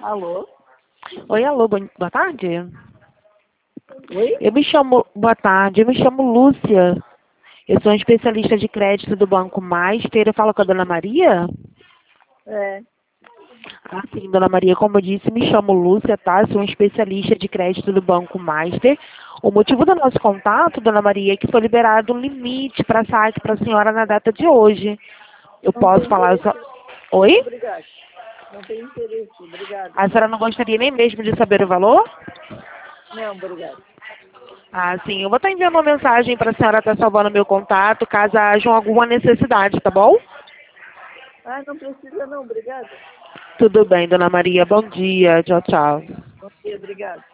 Alô? Oi, alô, boa tarde. Oi? Boa tarde, eu me chamo Lúcia. Eu sou uma especialista de crédito do Banco Master. Eu falo com a Dona Maria? É. Ah, sim, Dona Maria, como eu disse, me chamo Lúcia, tá? Eu sou uma especialista de crédito do Banco Master. O motivo do nosso contato, Dona Maria, é que foi liberado um limite para saque para a senhora na data de hoje. Eu Não posso tem falar interesse. só... Oi? Obrigado. Não tem interesse. Obrigado. A senhora não gostaria nem mesmo de saber o valor? Não, obrigado. Ah, sim. Eu vou estar enviando uma mensagem para a senhora estar salvando meu contato, caso haja alguma necessidade, tá bom? Ah, não precisa não. Obrigado. Tudo bem, Dona Maria. Bom dia. Tchau, tchau. Bom dia, obrigado.